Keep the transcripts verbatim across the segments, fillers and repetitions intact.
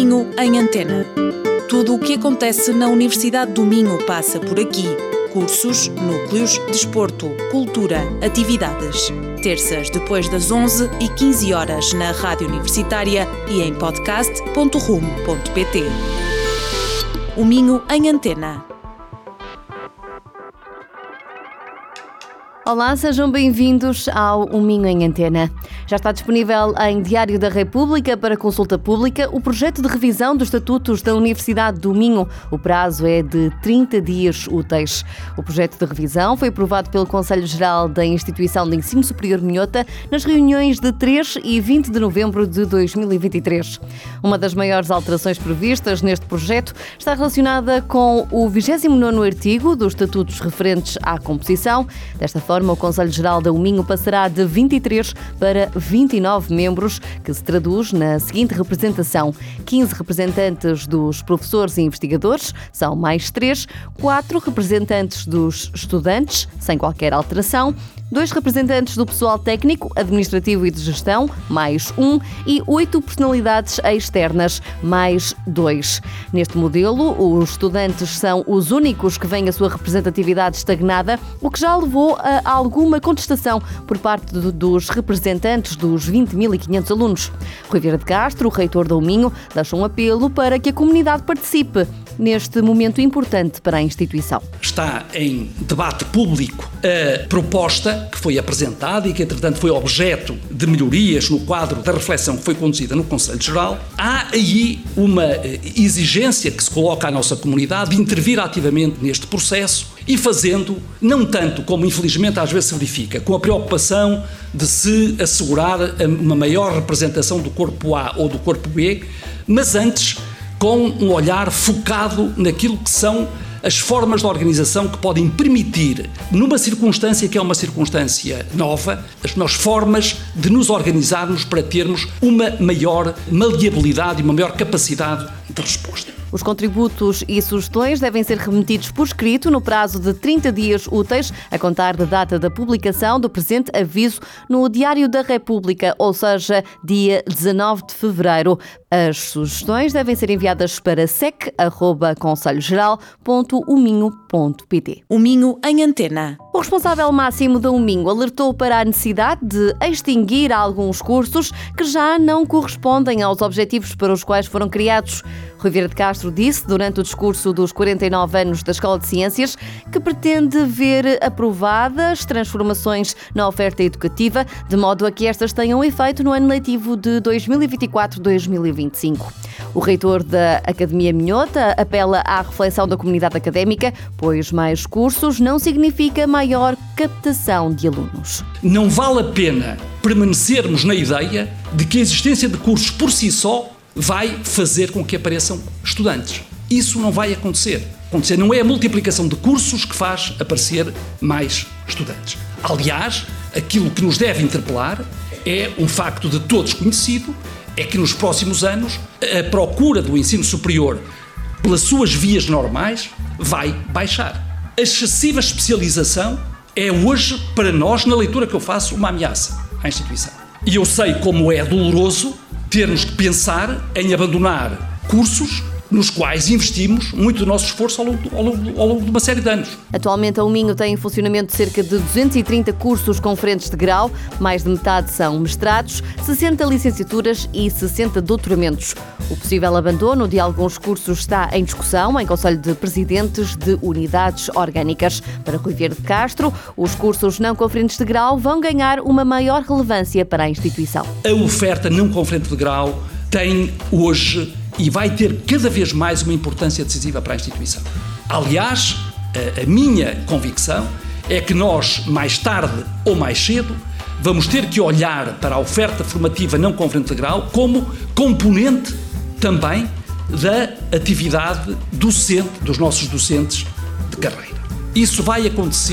Minho em Antena. Tudo o que acontece na Universidade do Minho passa por aqui. Cursos, núcleos, desporto, cultura, atividades. Terças depois das onze e quinze horas na Rádio Universitária e em podcast ponto rumo ponto pt. O Minho em Antena. Olá, sejam bem-vindos ao O Minho em Antena. Já está disponível em Diário da República para consulta pública o projeto de revisão dos estatutos da Universidade do Minho. O prazo é de trinta dias úteis. O projeto de revisão foi aprovado pelo Conselho Geral da Instituição de Ensino Superior Minhota nas reuniões de três e vinte de novembro de dois mil e vinte e três. Uma das maiores alterações previstas neste projeto está relacionada com o vigésimo nono artigo dos estatutos referentes à composição. Desta forma, o Conselho Geral da Minho passará de vinte e três para vinte e nove membros, que se traduz na seguinte representação: quinze representantes dos professores e investigadores, são mais três, quatro representantes dos estudantes, sem qualquer alteração, dois representantes do pessoal técnico, administrativo e de gestão, mais um, e oito personalidades externas, mais dois. Neste modelo, os estudantes são os únicos que veem a sua representatividade estagnada, o que já levou a alguma contestação por parte do, dos representantes dos vinte mil e quinhentos alunos. Rui Vieira de Castro, o reitor do Minho, deixa um apelo para que a comunidade participe neste momento importante para a instituição. Está em debate público a proposta que foi apresentada e que, entretanto, foi objeto de melhorias no quadro da reflexão que foi conduzida no Conselho Geral. Há aí uma exigência que se coloca à nossa comunidade de intervir ativamente neste processo e fazendo, não tanto como infelizmente às vezes se verifica, com a preocupação de se assegurar uma maior representação do corpo A ou do corpo B, mas antes com um olhar focado naquilo que são as formas de organização que podem permitir, numa circunstância que é uma circunstância nova, as melhores formas de nos organizarmos para termos uma maior maleabilidade e uma maior capacidade de resposta. Os contributos e sugestões devem ser remetidos por escrito no prazo de trinta dias úteis, a contar da data da publicação do presente aviso no Diário da República, ou seja, dia dezanove de fevereiro. As sugestões devem ser enviadas para sec arroba conselho geral ponto uminho ponto pt. O Minho em Antena. O responsável máximo da Minho alertou para a necessidade de extinguir alguns cursos que já não correspondem aos objetivos para os quais foram criados. Rui Vieira de Castro disse, durante o discurso dos quarenta e nove anos da Escola de Ciências, que pretende ver aprovadas transformações na oferta educativa, de modo a que estas tenham efeito no ano letivo de dois mil e vinte e quatro a dois mil e vinte e cinco. O reitor da Academia Minhota apela à reflexão da comunidade académica, pois mais cursos não significa maior captação de alunos. Não vale a pena permanecermos na ideia de que a existência de cursos por si só vai fazer com que apareçam estudantes. Isso não vai acontecer. acontecer. Não é a multiplicação de cursos que faz aparecer mais estudantes. Aliás, aquilo que nos deve interpelar é um facto de todos conhecido, é que nos próximos anos a procura do ensino superior pelas suas vias normais vai baixar. A excessiva especialização é hoje, para nós, na leitura que eu faço, uma ameaça à instituição. E eu sei como é doloroso termos que pensar em abandonar cursos nos quais investimos muito do nosso esforço ao longo, ao longo, ao longo de uma série de anos. Atualmente, a Minho tem em funcionamento cerca de duzentos e trinta cursos conferentes de grau, mais de metade são mestrados, sessenta licenciaturas e sessenta doutoramentos. O possível abandono de alguns cursos está em discussão em Conselho de Presidentes de Unidades Orgânicas. Para Rui Vieira de Castro, os cursos não conferentes de grau vão ganhar uma maior relevância para a instituição. A oferta não conferente de grau tem hoje e vai ter cada vez mais uma importância decisiva para a instituição. Aliás, a, a minha convicção é que nós, mais tarde ou mais cedo, vamos ter que olhar para a oferta formativa não conferente de grau como componente também da atividade docente, dos nossos docentes de carreira. Isso vai acontecer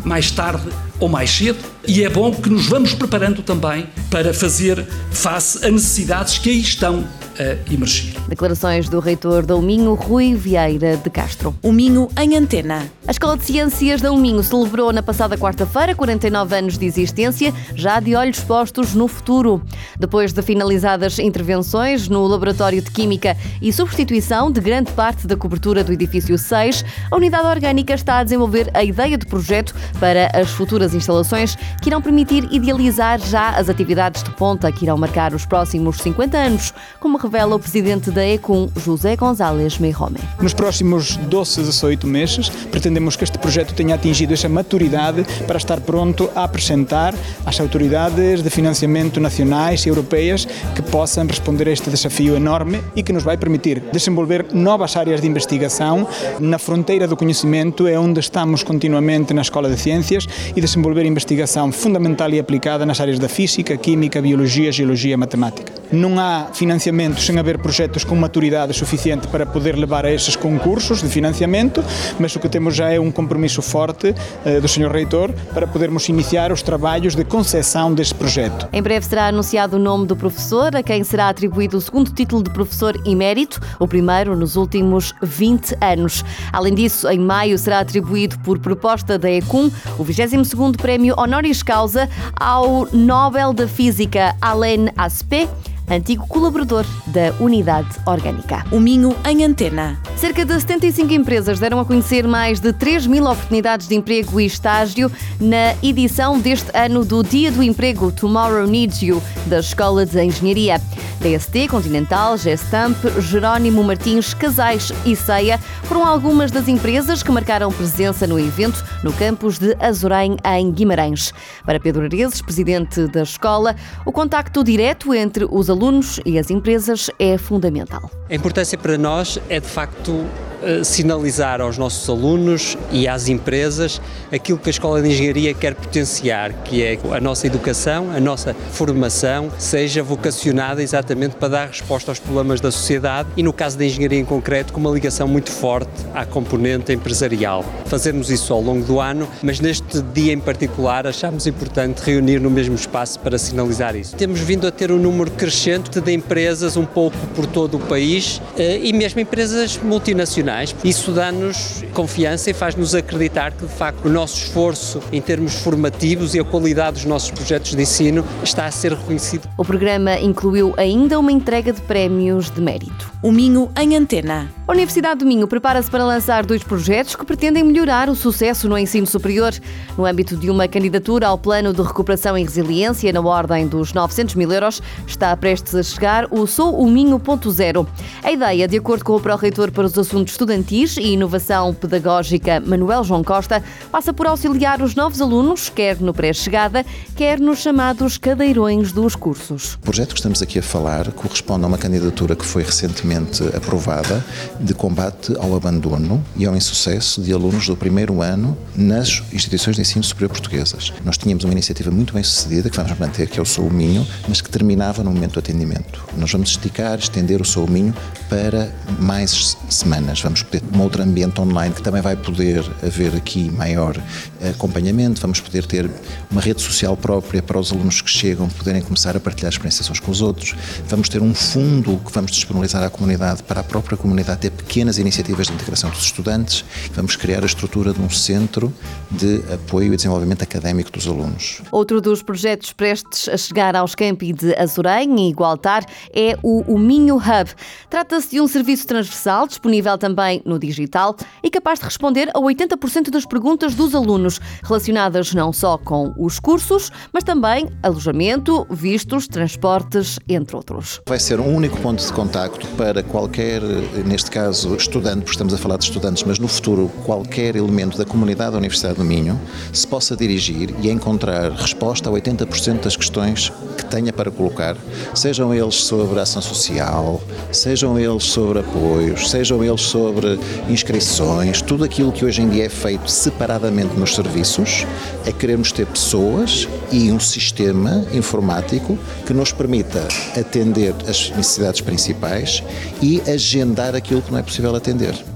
mais tarde ou mais cedo, e é bom que nos vamos preparando também para fazer face a necessidades que aí estão a emergir. Declarações do reitor da Uminho, Rui Vieira de Castro. O Minho em Antena. A Escola de Ciências da Uminho celebrou na passada quarta-feira quarenta e nove anos de existência, já de olhos postos no futuro. Depois de finalizadas intervenções no Laboratório de Química e substituição de grande parte da cobertura do edifício seis, a Unidade Orgânica está a desenvolver a ideia de projeto para as futuras instalações que irão permitir idealizar já as atividades de ponta que irão marcar os próximos cinquenta anos, como revela o presidente da ECUM, José González Meirome. Nos próximos doze a dezoito meses, pretendemos que este projeto tenha atingido essa maturidade para estar pronto a apresentar às autoridades de financiamento nacionais e europeias que possam responder a este desafio enorme e que nos vai permitir desenvolver novas áreas de investigação. Na fronteira do conhecimento é onde estamos continuamente na Escola de Ciências e desenvolver investigação fundamental e aplicada nas áreas da física, química, biologia, geologia e matemática. Não há financiamento sem haver projetos com maturidade suficiente para poder levar a esses concursos de financiamento, mas o que temos já é um compromisso forte eh, do senhor Reitor para podermos iniciar os trabalhos de concessão deste projeto. Em breve será anunciado o nome do professor, a quem será atribuído o segundo título de professor emérito, o primeiro nos últimos vinte anos. Além disso, em maio será atribuído por proposta da ECUM o vigésimo segundo prémio honoris causa ao Nobel da Física Alain Aspect, antigo colaborador da Unidade Orgânica. O Minho em Antena. Cerca de setenta e cinco empresas deram a conhecer mais de três mil oportunidades de emprego e estágio na edição deste ano do Dia do Emprego Tomorrow Needs You, da Escola de Engenharia. D S T, Continental, Gestamp, Jerónimo Martins, Casais e Ceia foram algumas das empresas que marcaram presença no evento no campus de Azorém, em Guimarães. Para Pedro Areses, presidente da escola, o contacto direto entre os alunos e as empresas é fundamental. A importância para nós é, de facto, sinalizar aos nossos alunos e às empresas aquilo que a Escola de Engenharia quer potenciar, que é a nossa educação, a nossa formação, seja vocacionada exatamente para dar resposta aos problemas da sociedade e, no caso da engenharia em concreto, com uma ligação muito forte à componente empresarial. Fazemos isso ao longo do ano, mas neste dia em particular achámos importante reunir no mesmo espaço para sinalizar isso. Temos vindo a ter um número crescente de empresas um pouco por todo o país e mesmo empresas multinacionais. Isso dá-nos confiança e faz-nos acreditar que, de facto, o nosso esforço em termos formativos e a qualidade dos nossos projetos de ensino está a ser reconhecido. O programa incluiu ainda uma entrega de prémios de mérito. O Minho em Antena. A Universidade do Minho prepara-se para lançar dois projetos que pretendem melhorar o sucesso no ensino superior. No âmbito de uma candidatura ao Plano de Recuperação e Resiliência, na ordem dos novecentos mil euros, está prestes a chegar o Sou o Minho ponto zero. A ideia, de acordo com o pró-reitor para os assuntos estudantis e inovação pedagógica, Manuel João Costa, passa por auxiliar os novos alunos, quer no pré-chegada, quer nos chamados cadeirões dos cursos. O projeto que estamos aqui a falar corresponde a uma candidatura que foi recentemente aprovada de combate ao abandono e ao insucesso de alunos do primeiro ano nas instituições de ensino superior portuguesas. Nós tínhamos uma iniciativa muito bem sucedida, que vamos manter, que é o Sou o Minho, mas que terminava no momento do atendimento. Nós vamos esticar, estender o Sou o Minho para mais semanas. Vamos poder um outro ambiente online que também vai poder haver aqui maior acompanhamento, vamos poder ter uma rede social própria para os alunos que chegam poderem começar a partilhar experiências uns com os outros. Vamos ter um fundo que vamos disponibilizar à comunidade para a própria comunidade ter pequenas iniciativas de integração dos estudantes. Vamos criar a estrutura de um centro de apoio e desenvolvimento académico dos alunos. Outro dos projetos prestes a chegar aos campi de Azorém e Igualtar é o, o Minho Hub. Trata-se de um serviço transversal, disponível também no digital e capaz de responder a oitenta por cento das perguntas dos alunos, relacionadas não só com os cursos, mas também alojamento, vistos, transportes, entre outros. Vai ser um único ponto de contacto para qualquer, neste caso, estudante, porque estamos a falar de estudantes, mas no futuro qualquer elemento da comunidade da Universidade do Minho se possa dirigir e encontrar resposta a oitenta por cento das questões que tenha para colocar, sejam eles sobre ação social, sejam eles sobre apoios, sejam eles sobre inscrições, tudo aquilo que hoje em dia é feito separadamente nos serviços, é queremos ter pessoas e um sistema informático que nos permita atender as necessidades principais e agendar aquilo que não é possível atender.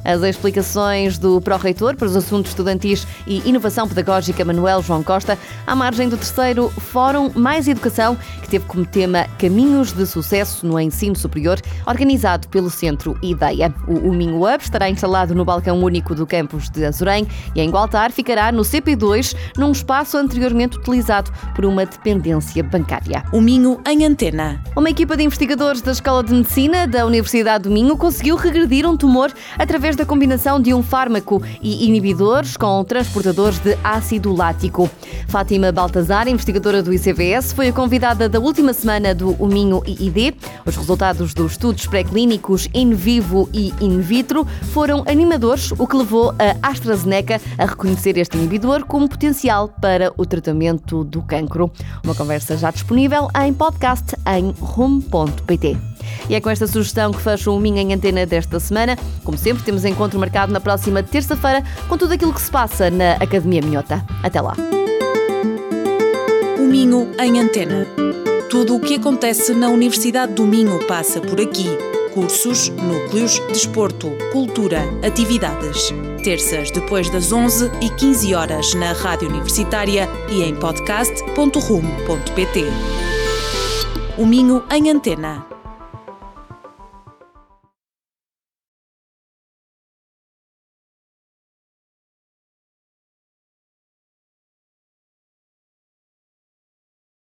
As explicações do pró-reitor para os assuntos estudantis e inovação pedagógica Manuel João Costa, à margem do terceiro Fórum Mais Educação, que teve como tema Caminhos de Sucesso no Ensino Superior, organizado pelo Centro Ideia. O Minho Hub estará instalado no balcão único do campus de Azurém e em Gualtar ficará no C P dois, num espaço anteriormente utilizado por uma dependência bancária. O Minho em Antena. Uma equipa de investigadores da Escola de Medicina da Universidade do Minho conseguiu regredir um tumor através da combinação de um fármaco e inibidores com transportadores de ácido lático. Fátima Baltazar, investigadora do I C V S, foi a convidada da última semana do Minho I I D. Os resultados dos estudos pré-clínicos in vivo e in vitro foram animadores, o que levou a AstraZeneca a reconhecer este inibidor como potencial para o tratamento do cancro. Uma conversa já disponível em podcast em rumo ponto pt. E é com esta sugestão que fecho o Minho em Antena desta semana. Como sempre, temos encontro marcado na próxima terça-feira com tudo aquilo que se passa na Academia Minhota. Até lá. O Minho em Antena. Tudo o que acontece na Universidade do Minho passa por aqui. Cursos, núcleos, desporto, cultura, atividades. Terças depois das onze e quinze horas na Rádio Universitária e em podcast ponto rumo ponto pt. O Minho em Antena.